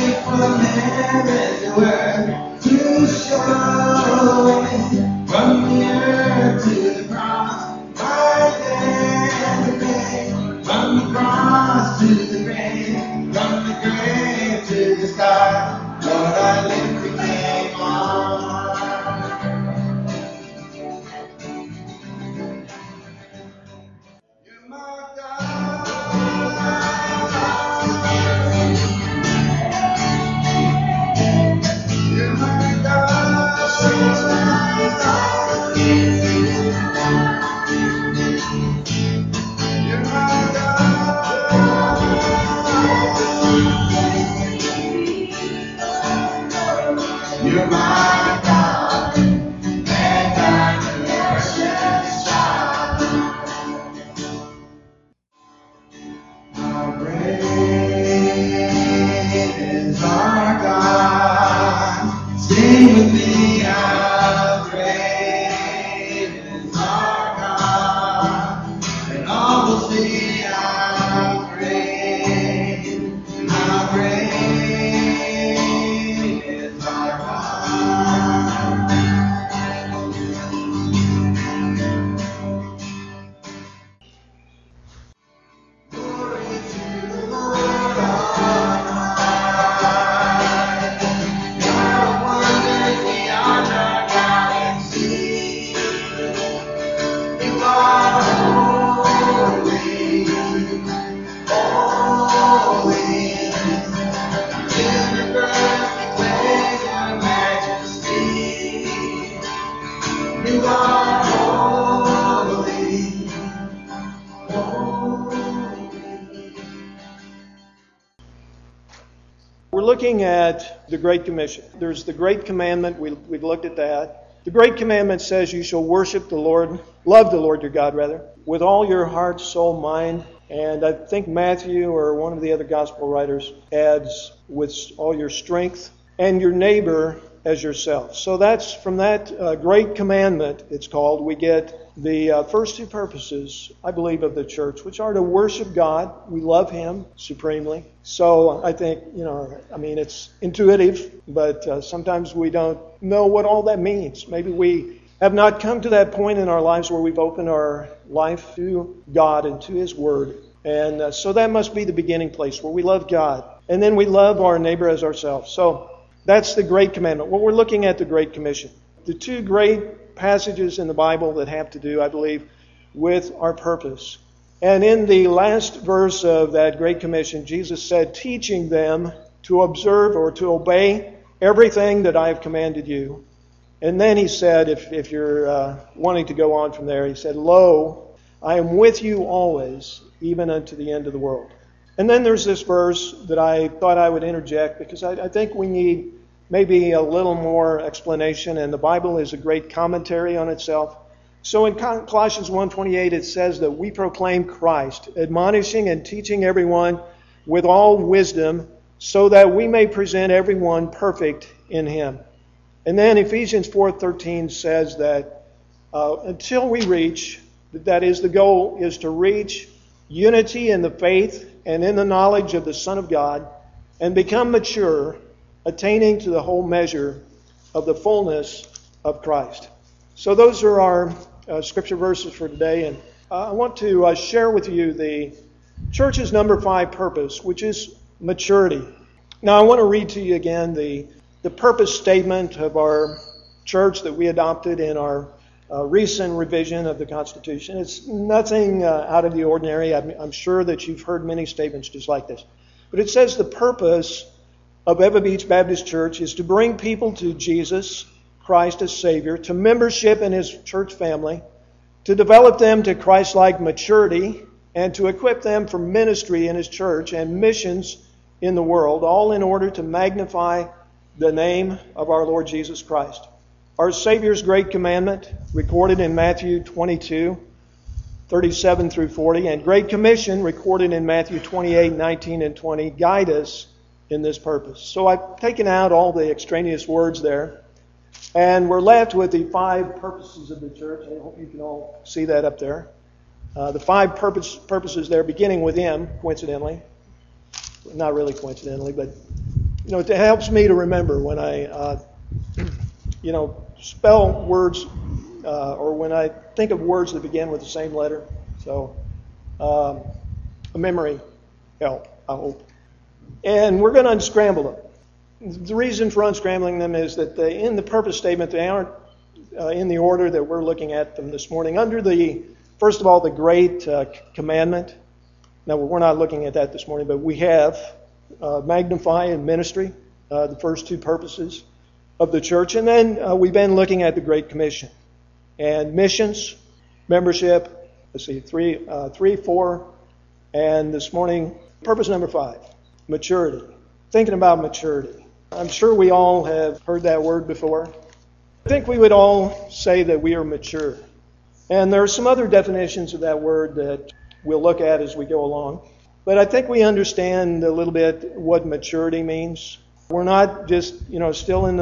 from heaven to earth to show it. From the earth to the cross, my death paid. From the cross to the grave, from the grave to the sky, Lord, I lift your name on. You're my God. You're my God. You're my God. You're my God. And I'm your precious child. How great is our God? Sing with me, how great is our God? And all will see how great is our God. Glory to the Lord on high. God wonders beyond our galaxy. You are holy, holy. The universe declares your majesty. You are holy, holy. We're looking at the Great Commission. There's the Great Commandment. We've looked at that. The Great Commandment says you shall worship the Lord, love the Lord your God, rather, with all your heart, soul, mind. And I think Matthew or one of the other gospel writers adds with all your strength and your neighbor as yourself. So that's from that Great Commandment, it's called, we get the first two purposes, I believe, of the church, which are to worship God. We love Him supremely. So I think, it's intuitive, but sometimes we don't know what all that means. Maybe we have not come to that point in our lives where we've opened our life to God and to His Word. And so that must be the beginning place where we love God. And then we love our neighbor as ourselves. So that's the Great Commandment. Well, we're looking at the Great Commission. The two great passages in the Bible that have to do, I believe, with our purpose. And in the last verse of that Great Commission, Jesus said, teaching them to observe or to obey everything that I have commanded you. And then He said, if you're wanting to go on from there, He said, lo, I am with you always, even unto the end of the world. And then there's this verse that I thought I would interject because I think we need maybe a little more explanation, and the Bible is a great commentary on itself. So in Colossians 1:28 it says that we proclaim Christ, admonishing and teaching everyone with all wisdom, so that we may present everyone perfect in Him. And then Ephesians 4:13 says that until we reach, that is the goal, is to reach unity in the faith and in the knowledge of the Son of God, and become mature, attaining to the whole measure of the fullness of Christ. So those are our scripture verses for today, and I want to share with you the church's number 5 purpose, which is maturity. Now I want to read to you again the purpose statement of our church that we adopted in our recent revision of the Constitution. It's nothing out of the ordinary. I'm sure that you've heard many statements just like this. But it says the purpose of Ewa Beach Baptist Church is to bring people to Jesus Christ as Savior, to membership in His church family, to develop them to Christ-like maturity, and to equip them for ministry in His church and missions in the world, all in order to magnify the name of our Lord Jesus Christ. Our Savior's great commandment, recorded in Matthew 22:37 through 40, and Great Commission, recorded in Matthew 28:19 and 20, guide us in this purpose. So I've taken out all the extraneous words there, and we're left with the 5 purposes of the church. I hope you can all see that up there. The 5 purposes there, beginning with M, coincidentally. Not really coincidentally, but It helps me to remember when I, spell words or when I think of words that begin with the same letter. So, a memory help, I hope. And we're going to unscramble them. The reason for unscrambling them is that in the purpose statement, they aren't in the order that we're looking at them this morning. Under first of all, the great commandment. Now, we're not looking at that this morning, but we have magnify and ministry, the first two purposes of the church. And then we've been looking at the Great Commission. And missions, membership, 3, 4, and this morning, purpose number 5, maturity. Thinking about maturity. I'm sure we all have heard that word before. I think we would all say that we are mature. And there are some other definitions of that word that we'll look at as we go along. But I think we understand a little bit what maturity means. We're not just, still in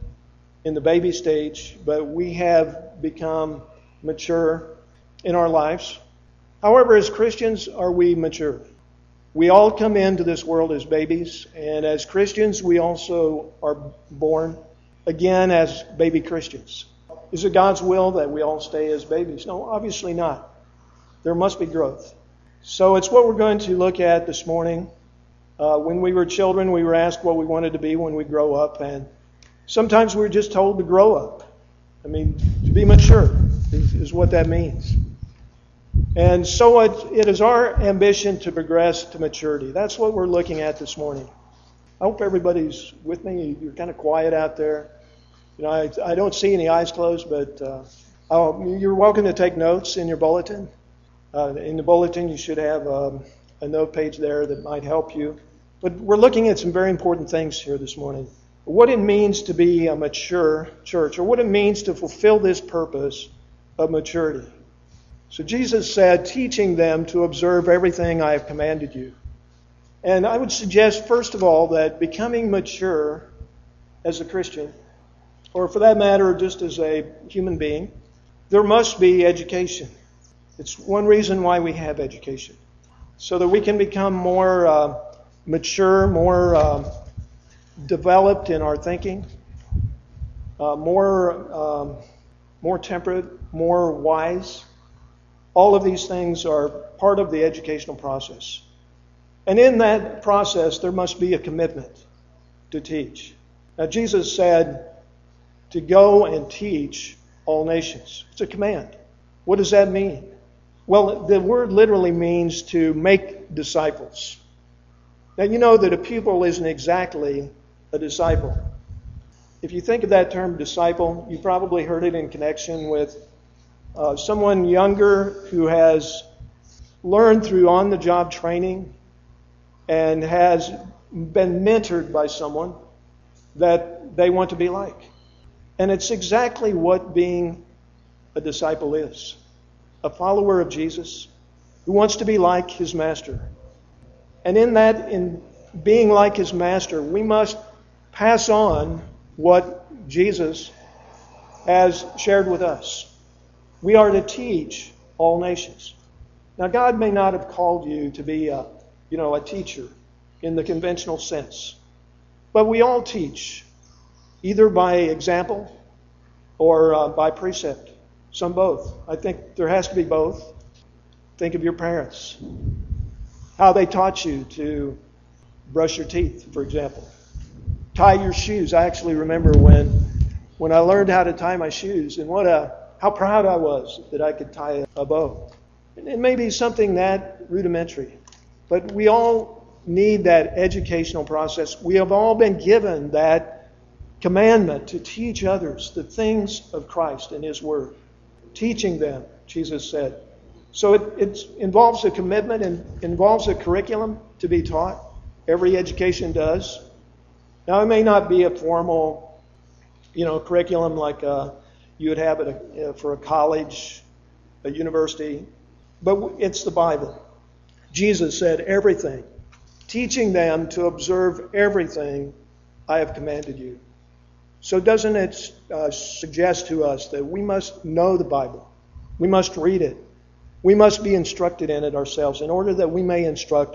the baby stage, but we have become mature in our lives. However, as Christians, are we mature? We all come into this world as babies, and as Christians, we also are born again as baby Christians. Is it God's will that we all stay as babies? No, obviously not. There must be growth. So it's what we're going to look at this morning. When we were children, we were asked what we wanted to be when we grow up, and sometimes we were just told to grow up. To be mature is what that means. And so it is our ambition to progress to maturity. That's what we're looking at this morning. I hope everybody's with me. You're kind of quiet out there. I don't see any eyes closed, but you're welcome to take notes in your bulletin. In the bulletin, you should have a note page there that might help you. But we're looking at some very important things here this morning. What it means to be a mature church, or what it means to fulfill this purpose of maturity. So Jesus said, teaching them to observe everything I have commanded you. And I would suggest, first of all, that becoming mature as a Christian, or for that matter, just as a human being, there must be education. It's one reason why we have education. So that we can become more mature, more developed in our thinking, more temperate, more wise. All of these things are part of the educational process. And in that process, there must be a commitment to teach. Now, Jesus said to go and teach all nations. It's a command. What does that mean? Well, the word literally means to make disciples. Now, you know that a pupil isn't exactly a disciple. If you think of that term disciple, you probably heard it in connection with someone younger who has learned through on-the-job training and has been mentored by someone that they want to be like. And it's exactly what being a disciple is. A follower of Jesus who wants to be like his master. And in being like his master, we must pass on what Jesus has shared with us. We are to teach all nations. Now, God may not have called you to be a teacher in the conventional sense. But we all teach, either by example or by precept. Some both. I think there has to be both. Think of your parents. How they taught you to brush your teeth, for example. Tie your shoes. I actually remember when I learned how to tie my shoes, and how proud I was that I could tie a bow. And it may be something that rudimentary, but we all need that educational process. We have all been given that commandment to teach others the things of Christ and His Word. Teaching them, Jesus said. So it involves a commitment and involves a curriculum to be taught. Every education does. Now, it may not be a formal, curriculum like you would have for a college, a university, but it's the Bible. Jesus said everything, teaching them to observe everything I have commanded you. So doesn't it suggest to us that we must know the Bible? We must read it. We must be instructed in it ourselves in order that we may instruct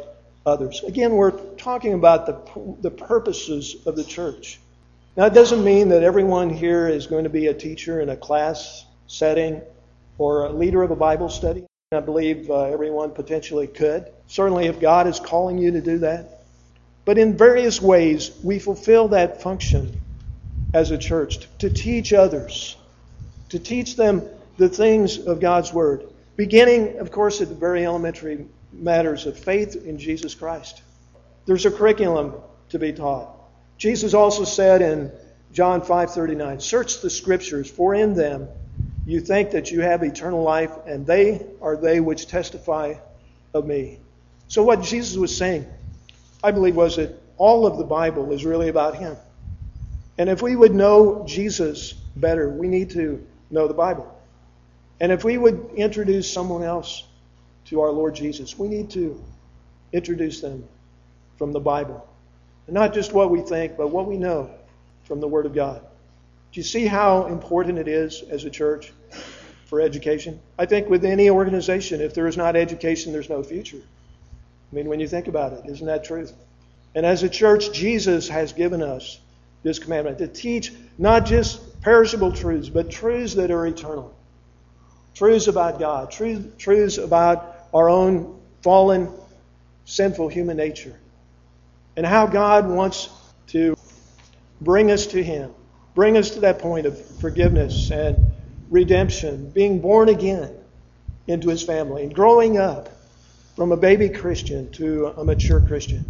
others. Again, we're talking about the purposes of the church. Now, it doesn't mean that everyone here is going to be a teacher in a class setting or a leader of a Bible study. I believe everyone potentially could. Certainly, if God is calling you to do that. But in various ways, we fulfill that function as a church to teach others, to teach them the things of God's Word, beginning, of course, at the very elementary matters of faith in Jesus Christ. There's a curriculum to be taught. Jesus also said in John 5:39, "Search the Scriptures, for in them you think that you have eternal life, and they are they which testify of me." So what Jesus was saying, I believe, was that all of the Bible is really about Him. And if we would know Jesus better, we need to know the Bible. And if we would introduce someone else to our Lord Jesus, we need to introduce them from the Bible. And not just what we think, but what we know from the Word of God. Do you see how important it is as a church for education? I think with any organization, if there is not education, there's no future. I mean, when you think about it, isn't that true? And as a church, Jesus has given us this commandment to teach not just perishable truths, but truths that are eternal. Truths about God, truths about our own fallen, sinful human nature. And how God wants to bring us to Him, bring us to that point of forgiveness and redemption, being born again into His family, and growing up from a baby Christian to a mature Christian.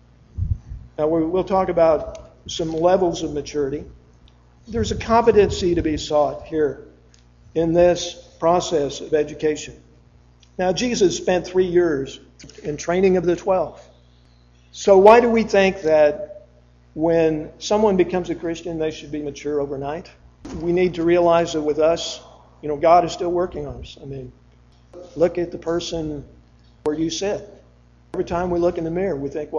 Now, we'll talk about some levels of maturity. There's a competency to be sought here in this process of education. Now, Jesus spent 3 years in training of the 12. So why do we think that when someone becomes a Christian, they should be mature overnight? We need to realize that with us, God is still working on us. I mean, look at the person where you sit. Every time we look in the mirror, we think,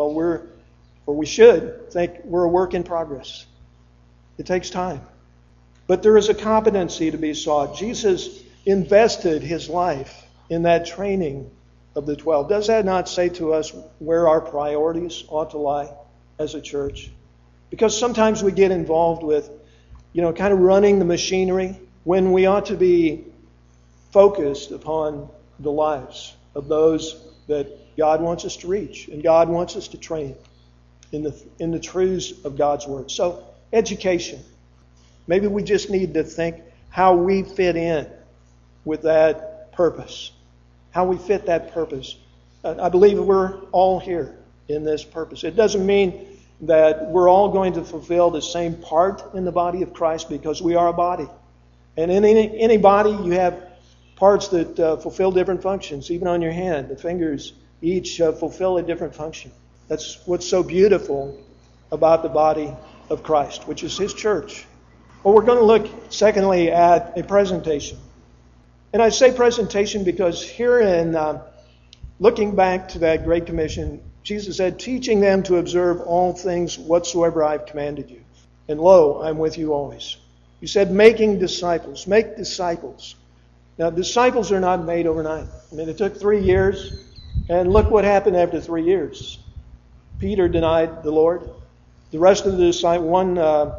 we should think we're a work in progress. It takes time. But there is a competency to be sought. Jesus invested His life in that training of the 12. Does that not say to us where our priorities ought to lie as a church? Because sometimes we get involved with, kind of running the machinery when we ought to be focused upon the lives of those that God wants us to reach and God wants us to train in the truths of God's Word. So, education. Maybe we just need to think how we fit in with that purpose. How we fit that purpose. I believe we're all here in this purpose. It doesn't mean that we're all going to fulfill the same part in the body of Christ, because we are a body. And in any body, you have parts that fulfill different functions. Even on your hand, the fingers each fulfill a different function. That's what's so beautiful about the body of Christ, which is His church. Well, we're going to look, secondly, at a presentation. And I say presentation because here in looking back to that Great Commission, Jesus said, "Teaching them to observe all things whatsoever I've commanded you. And lo, I'm with you always." He said, making disciples. Make disciples. Now, disciples are not made overnight. I mean, it took 3 years, and look what happened after 3 years. Peter denied the Lord. The rest of the disciples, one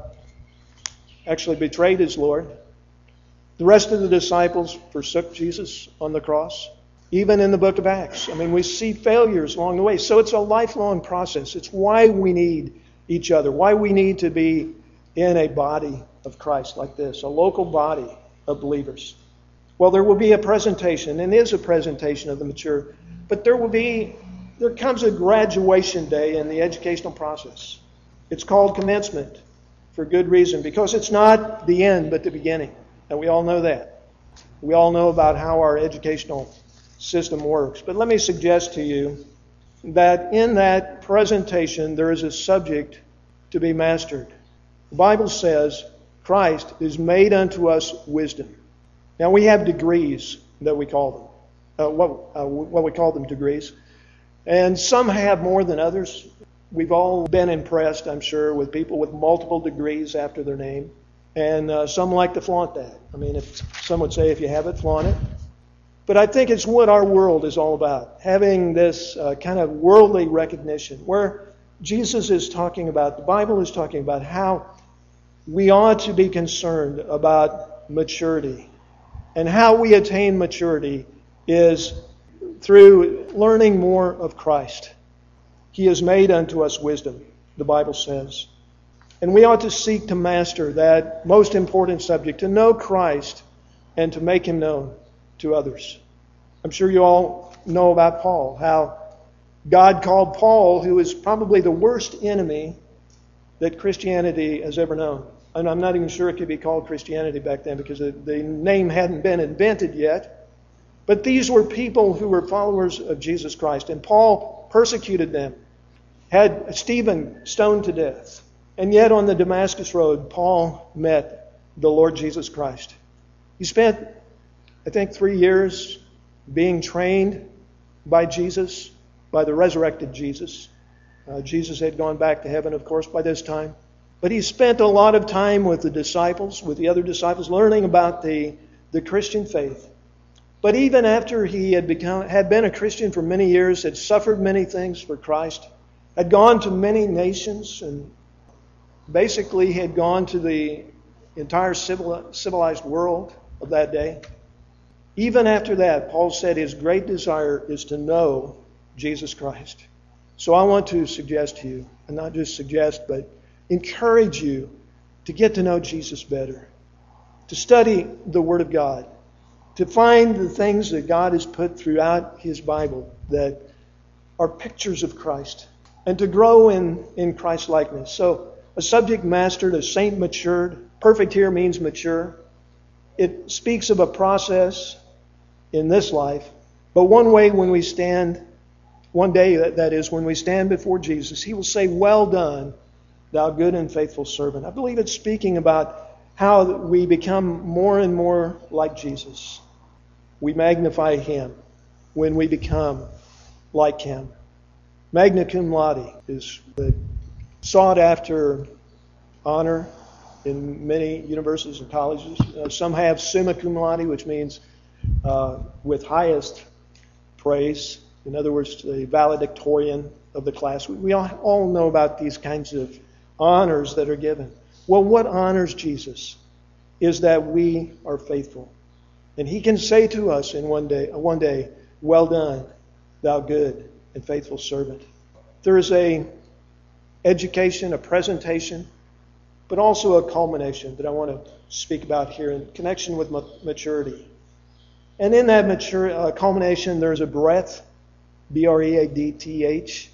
actually betrayed his Lord. The rest of the disciples forsook Jesus on the cross. Even in the book of Acts, I mean, we see failures along the way. So it's a lifelong process. It's why we need each other, why we need to be in a body of Christ like this, a local body of believers. Well, there will be a presentation, and is a presentation of the mature, but there comes a graduation day in the educational process. It's called commencement for good reason, because it's not the end but the beginning. And we all know that. We all know about how our educational system works. But let me suggest to you that in that presentation there is a subject to be mastered. The Bible says Christ is made unto us wisdom. Now we have degrees that we call them. What we call them degrees. And some have more than others. We've all been impressed, I'm sure, with people with multiple degrees after their name. And some like to flaunt that. I mean, if some would say, if you have it, flaunt it. But I think it's what our world is all about, having this kind of worldly recognition, where Jesus is talking about, the Bible is talking about how we ought to be concerned about maturity. And how we attain maturity is through learning more of Christ. He has made unto us wisdom, the Bible says. And we ought to seek to master that most important subject, to know Christ and to make Him known to others. I'm sure you all know about Paul, how God called Paul, who is probably the worst enemy that Christianity has ever known. And I'm not even sure it could be called Christianity back then because the name hadn't been invented yet. But these were people who were followers of Jesus Christ. And Paul persecuted them, had Stephen stoned to death. And yet on the Damascus Road, Paul met the Lord Jesus Christ. He spent, I think, 3 years being trained by Jesus, by the resurrected Jesus. Jesus had gone back to heaven, of course, by this time. But he spent a lot of time with the disciples, with the other disciples, learning about the Christian faith. But even after he had been a Christian for many years, had suffered many things for Christ, had gone to many nations, and basically had gone to the entire civilized world of that day. Even after that, Paul said his great desire is to know Jesus Christ. So I want to suggest to you, and not just suggest, but encourage you to get to know Jesus better, to study the Word of God, to find the things that God has put throughout His Bible that are pictures of Christ, and to grow in Christ likeness. So a subject mastered, a saint matured. Perfect here means mature. It speaks of a process in this life, but one day when we stand before Jesus, He will say, "Well done, thou good and faithful servant." I believe it's speaking about how we become more and more like Jesus. We magnify Him when we become like Him. Magna cum laude is the sought-after honor in many universities and colleges. Some have summa cum laude, which means with highest praise. In other words, the valedictorian of the class. We all know about these kinds of honors that are given. Well, what honors Jesus is that we are faithful. And He can say to us in one day, "Well done, thou good and faithful servant." There is a education, a presentation, but also a culmination that I want to speak about here in connection with maturity. And in that culmination, there's a breadth, B-R-E-A-D-T-H,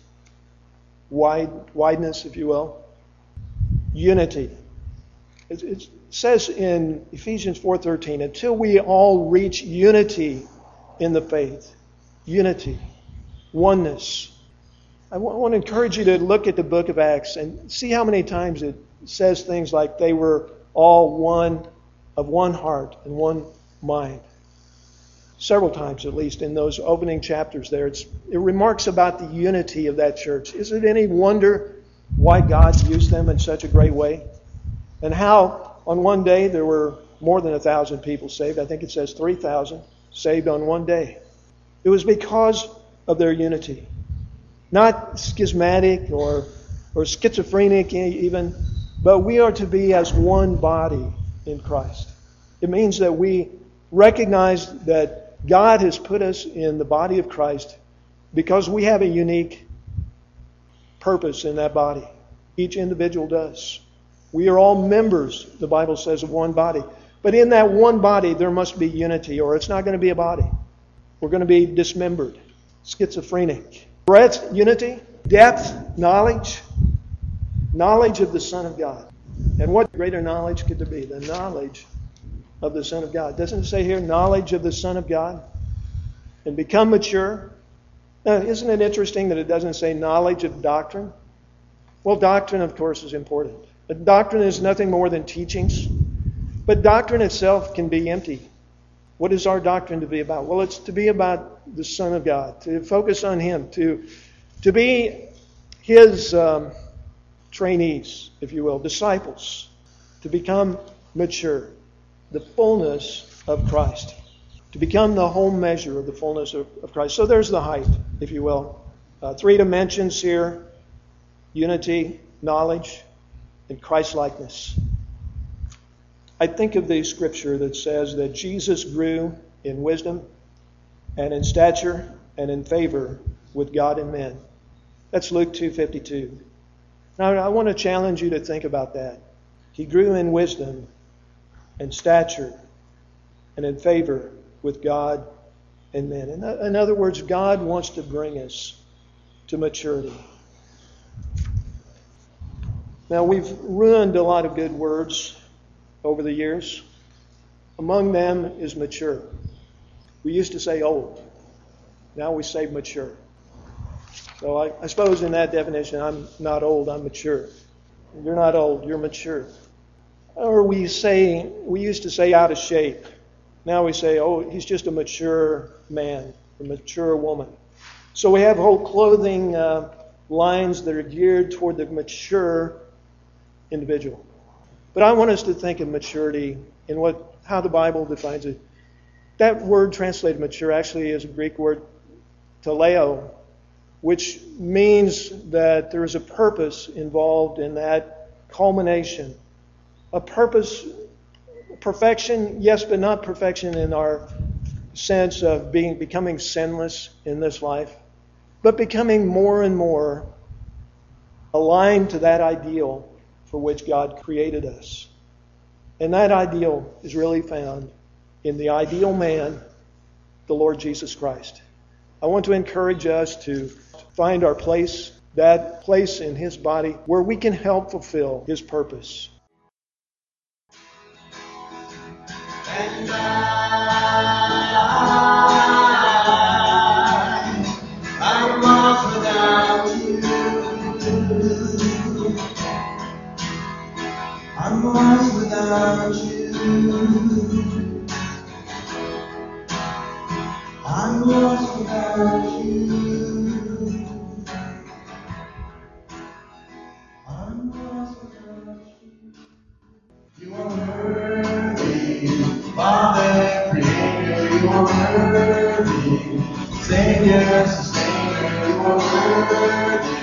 wideness, if you will. Unity. It says in Ephesians 4:13, until we all reach unity in the faith. Unity. Oneness. I want to encourage you to look at the book of Acts and see how many times it says things like they were all one, of one heart and one mind. Several times, at least, in those opening chapters there. It remarks about the unity of that church. Is it any wonder why God used them in such a great way? And how on one day there were more than 1,000 people saved. I think it says 3,000 saved on one day. It was because of their unity. Not schismatic or schizophrenic even, but we are to be as one body in Christ. It means that we recognize that God has put us in the body of Christ because we have a unique purpose in that body. Each individual does. We are all members, the Bible says, of one body. But in that one body, there must be unity, or it's not going to be a body. We're going to be dismembered, schizophrenic. Breadth, unity. Depth, knowledge. Knowledge of the Son of God. And what greater knowledge could there be than knowledge of the Son of God? Doesn't it say here, knowledge of the Son of God? And become mature. Now, isn't it interesting that it doesn't say knowledge of doctrine? Well, doctrine, of course, is important. But doctrine is nothing more than teachings. But doctrine itself can be empty. What is our doctrine to be about? Well, it's to be about the Son of God, to focus on Him, to be His trainees, if you will, disciples, to become mature, the fullness of Christ. to become the whole measure of the fullness of Christ. So there's the height, if you will. 3 dimensions here: unity, knowledge, and Christ-likeness. I think of the scripture that says that Jesus grew in wisdom and in stature and in favor with God and men. That's Luke 2:52. Now I want to challenge you to think about that. He grew in wisdom and stature and in favor with God and men. In other words, God wants to bring us to maturity. Now, we've ruined a lot of good words over the years. Among them is mature. We used to say old. Now we say mature. So I suppose in that definition, I'm not old, I'm mature. You're not old, you're mature. Or we used to say out of shape. Now we say, oh, he's just a mature man, a mature woman. So we have whole clothing lines that are geared toward the mature individual. But I want us to think of maturity in how the Bible defines it. That word translated mature actually is a Greek word, teleo, which means that there is a purpose involved in that culmination. A purpose, perfection, yes, but not perfection in our sense of becoming sinless in this life, but becoming more and more aligned to that ideal for which God created us. And that ideal is really found in the ideal man, the Lord Jesus Christ. I want to encourage us to find our place, that place in His body where we can help fulfill His purpose. And I'm lost without you. I'm lost without you. I'm lost without you. I'm lost without you. You are worthy, Father, Creator. You are worthy, Savior, Sustainer. You are worthy.